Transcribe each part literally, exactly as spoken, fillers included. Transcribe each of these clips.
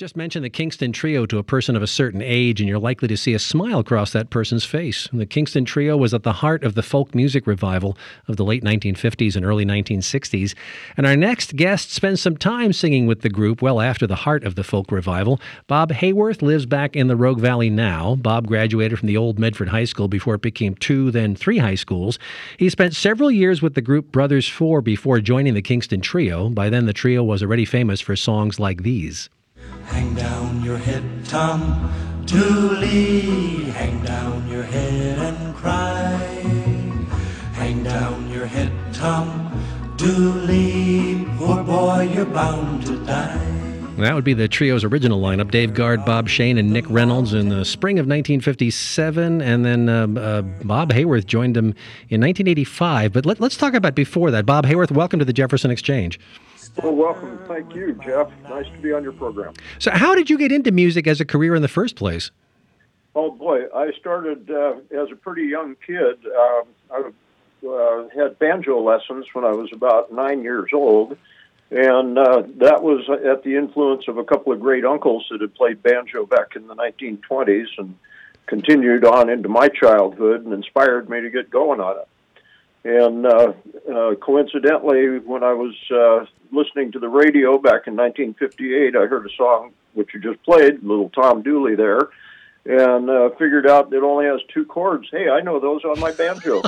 Just mention the Kingston Trio to a person of a certain age, and you're likely to see a smile cross that person's face. The Kingston Trio was at the heart of the folk music revival of the late nineteen fifties and early nineteen sixties. And our next guest spends some time singing with the group well after the heart of the folk revival. Bob Hayworth lives back in the Rogue Valley now. Bob graduated from the old Medford High School before it became two, then three high schools. He spent several years with the group Brothers Four before joining the Kingston Trio. By then, the trio was already famous for songs like these. Hang down your head, Tom Dooley, hang down your head and cry. Hang down your head, Tom Dooley, poor boy, you're bound to die. That would be the trio's original lineup: Dave Guard, Bob Shane, and Nick Reynolds in the spring of nineteen fifty-seven, and then uh, uh, Bob Hayworth joined them in nineteen eighty-five. But let, let's talk about before that. Bob Hayworth, welcome to the Jefferson Exchange. Well, welcome. Thank you, Jeff. Nice to be on your program. So how did you get into music as a career in the first place? Oh, boy. I started uh, as a pretty young kid. Um, I uh, had banjo lessons when I was about nine years old, and uh, that was at the influence of a couple of great uncles that had played banjo back in the nineteen twenties and continued on into my childhood and inspired me to get going on it. And uh, uh, coincidentally, when I was uh, listening to the radio back in nineteen fifty-eight, I heard a song which you just played, little Tom Dooley there, and uh, figured out it only has two chords. Hey, I know those on my banjo.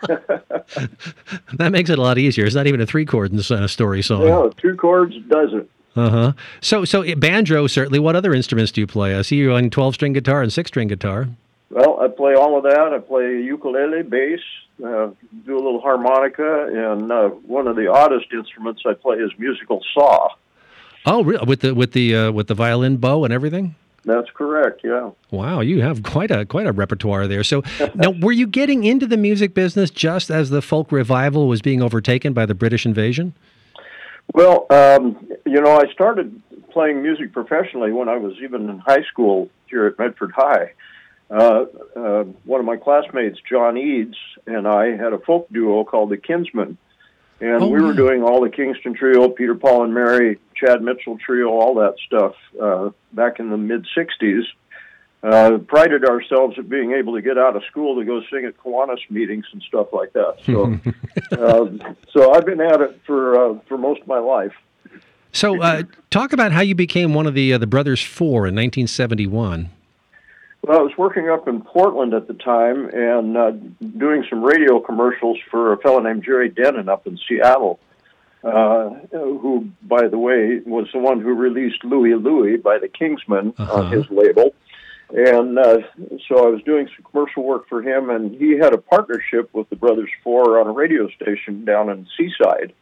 That makes it a lot easier. It's not even a three-chord uh, story song. Yeah, two chords does it. Uh-huh. So, so banjo, certainly. What other instruments do you play? I see you on twelve-string guitar and six-string guitar. Well, I play all of that. I play ukulele, bass, uh, do a little harmonica, and uh, one of the oddest instruments I play is musical saw. Oh, really? With the with the uh, with the violin bow and everything? That's correct. Yeah. Wow, you have quite a quite a repertoire there. So, now, were you getting into the music business just as the folk revival was being overtaken by the British invasion? Well, um, you know, I started playing music professionally when I was even in high school here at Medford High. Uh, uh, one of my classmates, John Eads, and I had a folk duo called the Kinsmen, and oh, we were yeah. doing all the Kingston Trio, Peter, Paul, and Mary, Chad Mitchell Trio, all that stuff uh, back in the mid-sixties. Uh, prided ourselves at being able to get out of school to go sing at Kiwanis meetings and stuff like that. So, uh, so I've been at it for uh, for most of my life. So, uh, talk about how you became one of the uh, the Brothers Four in nineteen seventy-one. Well, I was working up in Portland at the time and uh, doing some radio commercials for a fellow named Jerry Denon up in Seattle, uh, who, by the way, was the one who released Louie Louie by the Kingsmen uh-huh. on his label. And uh, so I was doing some commercial work for him, and he had a partnership with the Brothers Four on a radio station down in Seaside.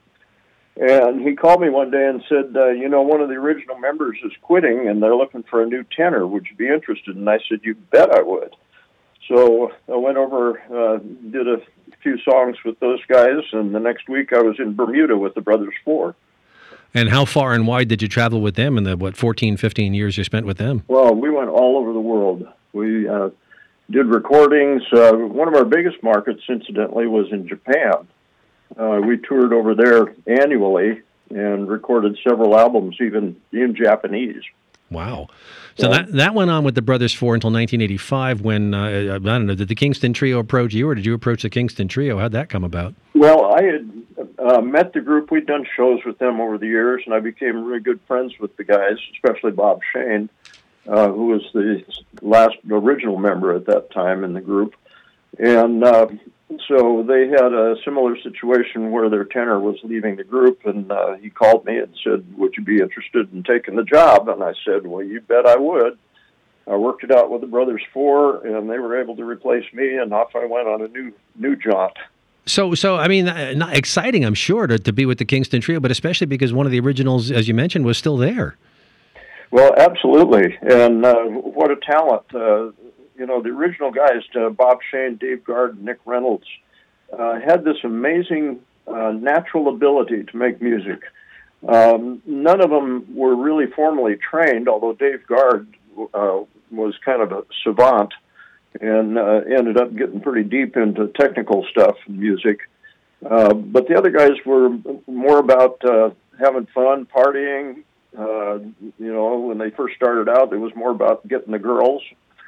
And he called me one day and said, uh, you know, one of the original members is quitting, and they're looking for a new tenor. Would you be interested? And I said, you bet I would. So I went over, uh, did a few songs with those guys, and the next week I was in Bermuda with the Brothers Four. And how far and wide did you travel with them in the, what, fourteen, fifteen years you spent with them? Well, we went all over the world. We uh, did recordings. Uh, one of our biggest markets, incidentally, was in Japan. Uh, we toured over there annually and recorded several albums, even in Japanese. Wow. So yeah. that that went on with the Brothers Four until nineteen eighty-five when, uh, I don't know, did the Kingston Trio approach you, or did you approach the Kingston Trio? How'd that come about? Well, I had uh, met the group. We'd done shows with them over the years, and I became really good friends with the guys, especially Bob Shane, uh, who was the last original member at that time in the group. And uh, so they had a similar situation where their tenor was leaving the group, and uh, he called me and said, would you be interested in taking the job? And I said, well, you bet I would. I worked it out with the Brothers Four, and they were able to replace me, and off I went on a new new jaunt. So, so I mean, not exciting, I'm sure, to, to be with the Kingston Trio, but especially because one of the originals, as you mentioned, was still there. Well, absolutely, and uh, what a talent. Uh, You know, the original guys, uh, Bob Shane, Dave Guard, and Nick Reynolds, uh, had this amazing uh, natural ability to make music. Um, none of them were really formally trained, although Dave Guard uh, was kind of a savant and uh, ended up getting pretty deep into technical stuff in music. Uh, but the other guys were more about uh, having fun, partying, Uh, you know, when they first started out, it was more about getting the girls.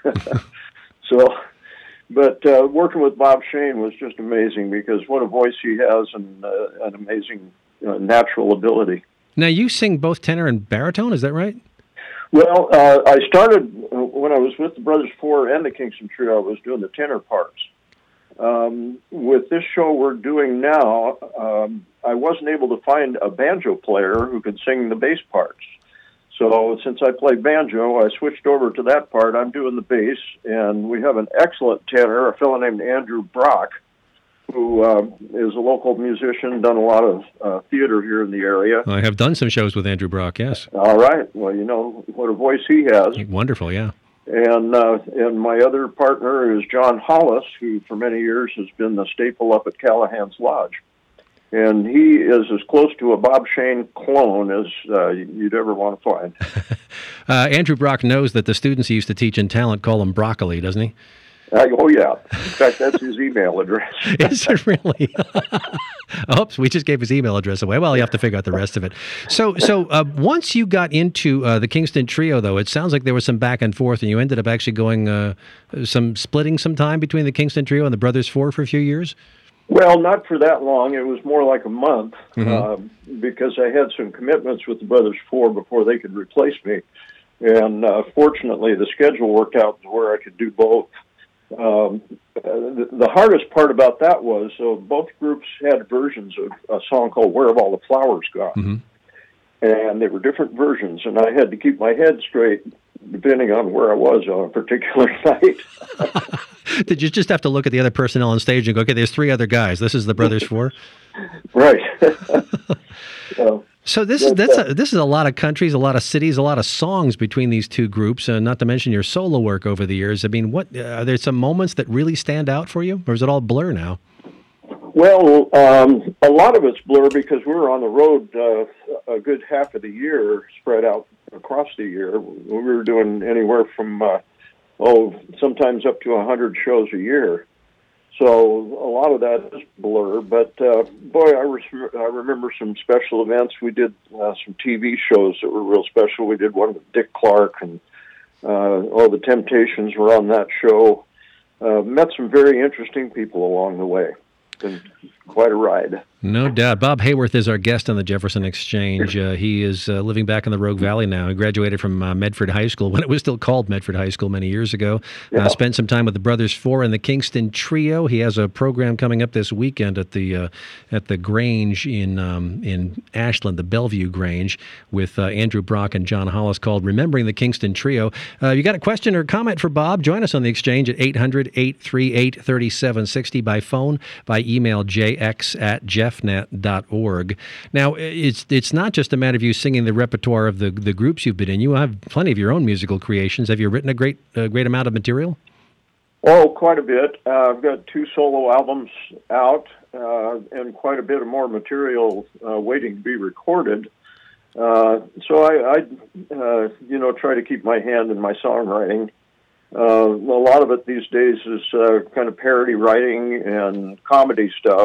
so, but uh, working with Bob Shane was just amazing because what a voice he has and uh, an amazing uh, natural ability. Now, you sing both tenor and baritone, is that right? Well, uh, I started when I was with the Brothers Four and the Kingston Trio. I was doing the tenor parts. Um, with this show we're doing now, um, I wasn't able to find a banjo player who could sing the bass parts. So since I play banjo, I switched over to that part. I'm doing the bass, and we have an excellent tenor, a fellow named Andrew Brock, who uh, is a local musician, done a lot of uh, theater here in the area. I have done some shows with Andrew Brock, yes. All right. Well, you know what a voice he has. Wonderful, yeah. And uh, and my other partner is John Hollis, who for many years has been the staple up at Callahan's Lodge. And he is as close to a Bob Shane clone as uh, you'd ever want to find. uh, Andrew Brock knows that the students he used to teach in talent call him broccoli, doesn't he? Uh, oh, yeah. In fact, that's his email address. Is it really? Oops, we just gave his email address away. Well, you have to figure out the rest of it. So so uh, once you got into uh, the Kingston Trio, though, it sounds like there was some back and forth, and you ended up actually going, uh, some splitting some time between the Kingston Trio and the Brothers Four for a few years? Well, not for that long. It was more like a month mm-hmm. uh, because I had some commitments with the Brothers Four before they could replace me. And uh, fortunately, the schedule worked out where I could do both. Um, the, the hardest part about that was, so both groups had versions of a song called Where Have All the Flowers Gone? Mm-hmm. And they were different versions, and I had to keep my head straight depending on where I was on a particular night. Did you just have to look at the other personnel on stage and go, okay, there's three other guys. This is the Brothers Four? Right. uh, So this is that's a, this is a lot of countries, a lot of cities, a lot of songs between these two groups, uh, not to mention your solo work over the years. I mean, what uh, are there some moments that really stand out for you, or is it all blur now? Well, um, a lot of it's blur because we were on the road uh, a good half of the year, spread out across the year. We were doing anywhere from, uh, oh, sometimes up to one hundred shows a year. So a lot of that is blur, but uh, boy, I, re- I remember some special events. We did uh, some T V shows that were real special. We did one with Dick Clark, and uh, all the Temptations were on that show. Uh, met some very interesting people along the way. Been quite a ride. No doubt. Bob Hayworth is our guest on the Jefferson Exchange. Uh, he is uh, living back in the Rogue Valley now. He graduated from uh, Medford High School when it was still called Medford High School many years ago. Yeah. Uh, spent some time with the Brothers Four and the Kingston Trio. He has a program coming up this weekend at the uh, at the Grange in um, in Ashland, the Bellevue Grange, with uh, Andrew Brock and John Hollis called Remembering the Kingston Trio. Uh, you got a question or comment for Bob? Join us on the Exchange at eight hundred, eight three eight, three seven six zero by phone, by email jx at jeffnet dot org. Now, it's it's not just a matter of you singing the repertoire of the, the groups you've been in. You have plenty of your own musical creations. Have you written a great a great amount of material? Oh, quite a bit. Uh, I've got two solo albums out uh, and quite a bit of more material uh, waiting to be recorded. Uh, so I, I uh, you know, try to keep my hand in my songwriting. Uh, a lot of it these days is uh, kind of parody writing and comedy stuff.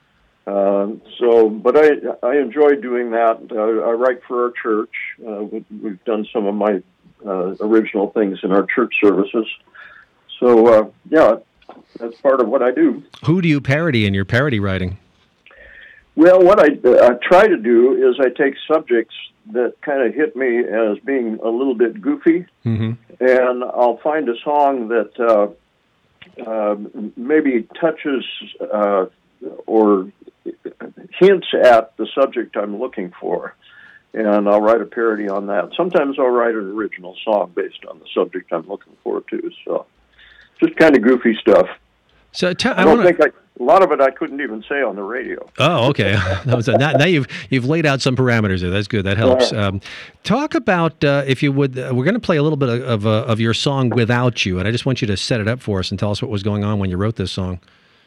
Uh, so, but I I enjoy doing that. Uh, I write for our church. Uh, we, we've done some of my uh, original things in our church services. So, uh, yeah, that's part of what I do. Who do you parody in your parody writing? Well, what I, I try to do is I take subjects that kind of hit me as being a little bit goofy, mm-hmm. and I'll find a song that uh, uh, maybe touches uh, or hints at the subject I'm looking for, and I'll write a parody on that. Sometimes I'll write an original song based on the subject I'm looking for, too. So just kind of goofy stuff. So t- I, I don't wanna... think I... A lot of it I couldn't even say on the radio. Oh, okay. That was a, now, now you've you've laid out some parameters there. That's good. That helps. Um, talk about, uh, if you would, uh, we're going to play a little bit of of, uh, of your song "Without You," and I just want you to set it up for us and tell us what was going on when you wrote this song.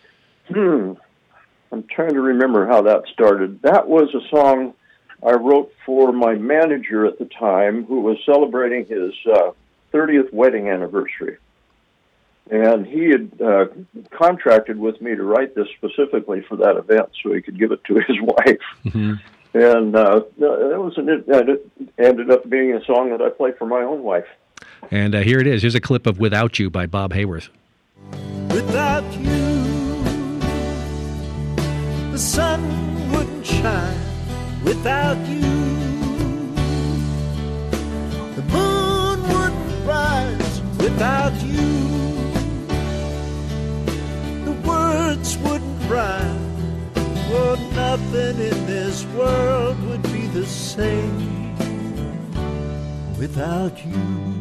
Hmm. I'm trying to remember how that started. That was a song I wrote for my manager at the time, who was celebrating his uh, thirtieth wedding anniversary. And he had uh, contracted with me to write this specifically for that event so he could give it to his wife. Mm-hmm. And uh, that was an, it ended up being a song that I played for my own wife. And uh, here it is. Here's a clip of Without You by Bob Hayworth. Without you, the sun wouldn't shine. Without you, the moon wouldn't rise. Without you, the words wouldn't rhyme. Oh, nothing in this world would be the same without you.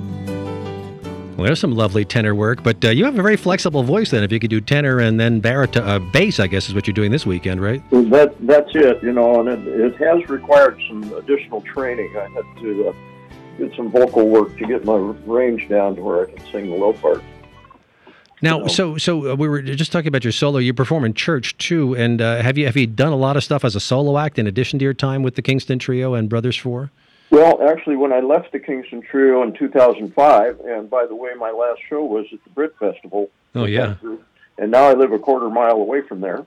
Well, there's some lovely tenor work, but uh, you have a very flexible voice then. If you could do tenor and then baritone, uh, bass, I guess is what you're doing this weekend, right? Well, that, that's it, you know, and it, it has required some additional training. I had to uh, get some vocal work to get my range down to where I can sing the low part. Now, so so uh, we were just talking about your solo. You perform in church too, and uh, have you have you done a lot of stuff as a solo act in addition to your time with the Kingston Trio and Brothers Four? Well, actually, when I left the Kingston Trio in two thousand five, and by the way, my last show was at the Brit Festival. Oh yeah. And now I live a quarter mile away from there.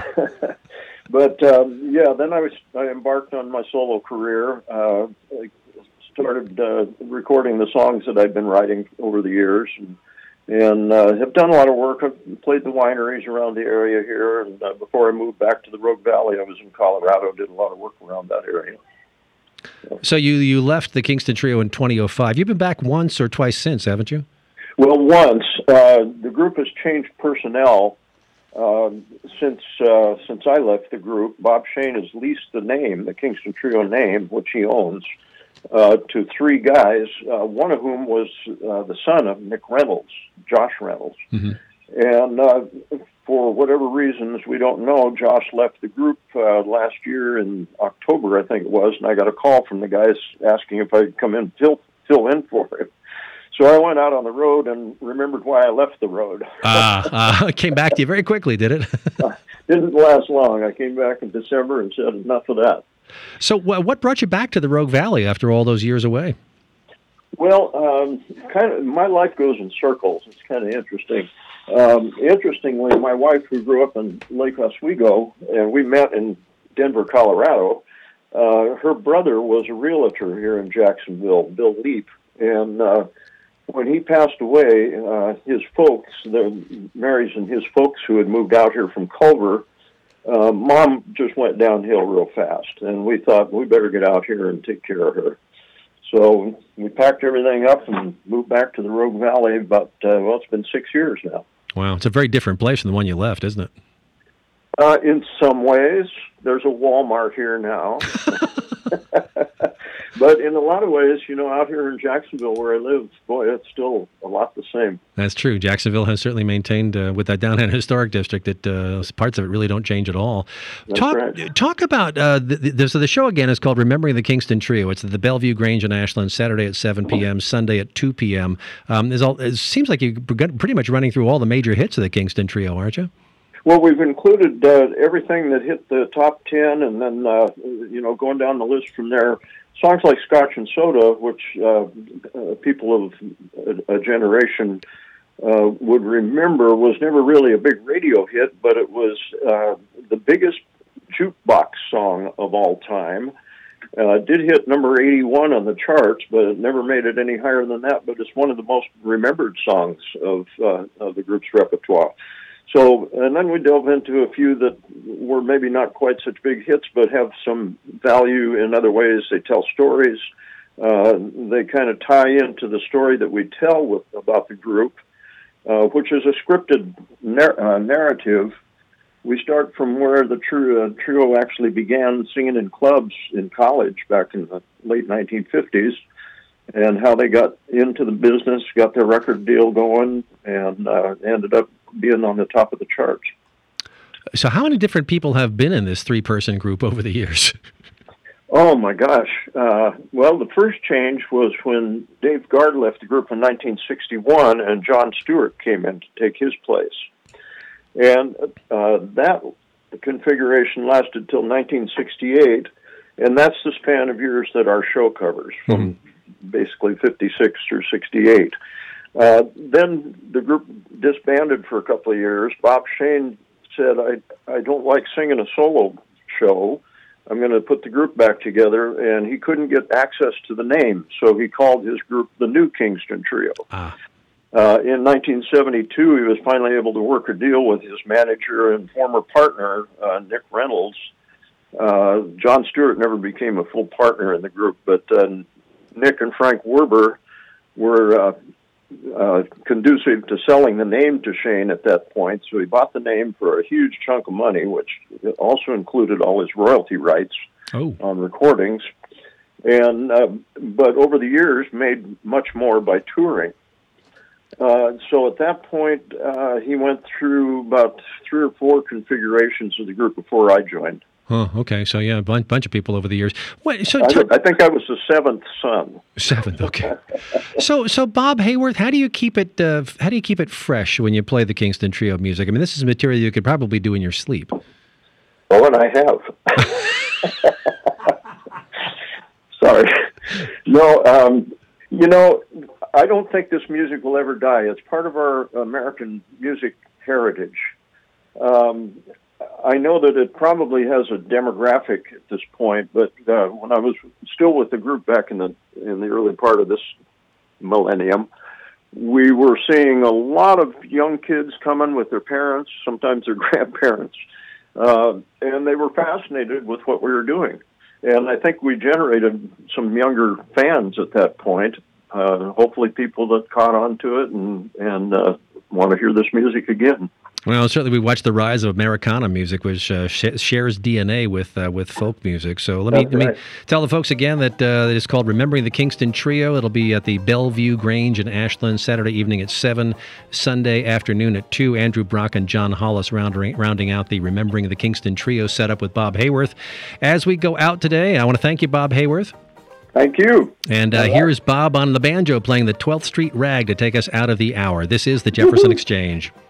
But um, yeah, then I was I embarked on my solo career. Uh, I started uh, recording the songs that I'd been writing over the years. And, And uh, have done a lot of work. I've played the wineries around the area here. And uh, before I moved back to the Rogue Valley, I was in Colorado, did a lot of work around that area. So, so you, you left the Kingston Trio in two thousand five. You've been back once or twice since, haven't you? Well, once. Uh, the group has changed personnel uh, since uh, since I left the group. Bob Shane has leased the name, the Kingston Trio name, which he owns, Uh, to three guys, uh, one of whom was uh, the son of Nick Reynolds, Josh Reynolds. Mm-hmm. And uh, for whatever reasons, we don't know, Josh left the group uh, last year in October, I think it was, and I got a call from the guys asking if I'd come in fill, fill in for him. So I went out on the road and remembered why I left the road. Ah, uh, uh, came back to you very quickly, did it? uh, didn't last long. I came back in December and said, enough of that. So uh, what brought you back to the Rogue Valley after all those years away? Well, um, kind of, my life goes in circles. It's kind of interesting. Um, interestingly, my wife, who grew up in Lake Oswego, and we met in Denver, Colorado, uh, her brother was a realtor here in Jacksonville, Bill Leap. And uh, when he passed away, uh, his folks, the Mary's and his folks who had moved out here from Culver, Uh, Mom just went downhill real fast, and we thought we better get out here and take care of her. So we packed everything up and moved back to the Rogue Valley about, uh, well, it's been six years now. Wow, it's a very different place than the one you left, isn't it? Uh, in some ways, there's a Walmart here now. But in a lot of ways, you know, out here in Jacksonville where I live, boy, it's still a lot the same. That's true. Jacksonville has certainly maintained, uh, with that downtown historic district, that uh, parts of it really don't change at all. That's talk, right. Talk about, uh, the, the, so the show again is called Remembering the Kingston Trio. It's at the Bellevue Grange in Ashland, Saturday at seven p.m., Sunday at two p.m. Um, all, it seems like you're pretty much running through all the major hits of the Kingston Trio, aren't you? Well, we've included uh, everything that hit the top ten, and then, uh, you know, going down the list from there, songs like Scotch and Soda, which uh, uh, people of a, a generation uh, would remember, was never really a big radio hit, but it was uh, the biggest jukebox song of all time. Uh, it did hit number eighty-one on the charts, but it never made it any higher than that, but it's one of the most remembered songs of, uh, of the group's repertoire. So, and then we delve into a few that were maybe not quite such big hits, but have some value in other ways. They tell stories. Uh, they kind of tie into the story that we tell with, about the group, uh, which is a scripted nar- uh, narrative. We start from where the trio, uh, trio actually began singing in clubs in college back in the late nineteen fifties, and how they got into the business, got their record deal going, and uh, ended up being on the top of the charts. So how many different people have been in this three-person group over the years? Oh, my gosh. Uh, well, the first change was when Dave Guard left the group in nineteen sixty-one, and John Stewart came in to take his place. And uh, that configuration lasted till nineteen sixty-eight, and that's the span of years that our show covers, from mm-hmm. basically fifty-six through sixty-eight. Uh, then the group disbanded for a couple of years. Bob Shane said, I, I don't like singing a solo show. I'm going to put the group back together, and he couldn't get access to the name, so he called his group the New Kingston Trio. Ah. Uh, in nineteen seventy-two, he was finally able to work a deal with his manager and former partner, uh, Nick Reynolds. Uh, John Stewart never became a full partner in the group, but uh, Nick and Frank Werber were uh, uh, conducive to selling the name to Shane at that point, so he bought the name for a huge chunk of money, which also included all his royalty rights oh. on recordings, and uh, but over the years made much more by touring. Uh, so at that point, uh, he went through about three or four configurations of the group before I joined. Oh, okay. So yeah, a bunch, bunch of people over the years. What, so I, t- I think I was the seventh son. Seventh, okay. so, so Bob Hayworth, how do you keep it? Uh, how do you keep it fresh when you play the Kingston Trio music? I mean, this is material you could probably do in your sleep. Oh, and I have. Sorry. No, um, you know, I don't think this music will ever die. It's part of our American music heritage. Um, I know that it probably has a demographic at this point, but uh, when I was still with the group back in the in the early part of this millennium, we were seeing a lot of young kids coming with their parents, sometimes their grandparents, uh, and they were fascinated with what we were doing. And I think we generated some younger fans at that point. Uh, hopefully people that caught on to it and, and uh, want to hear this music again. Well, certainly we watched the rise of Americana music, which uh, sh- shares D N A with uh, with folk music. So let me, That's let right. me tell the folks again that uh, it is called Remembering the Kingston Trio. It'll be at the Bellevue Grange in Ashland, Saturday evening at seven, Sunday afternoon at two. Andrew Brock and John Hollis rounding, rounding out the Remembering the Kingston Trio setup with Bob Hayworth. As we go out today, I want to thank you, Bob Hayworth. Thank you. And uh, here is Bob on the banjo playing the twelfth Street Rag to take us out of the hour. This is the Jefferson Exchange.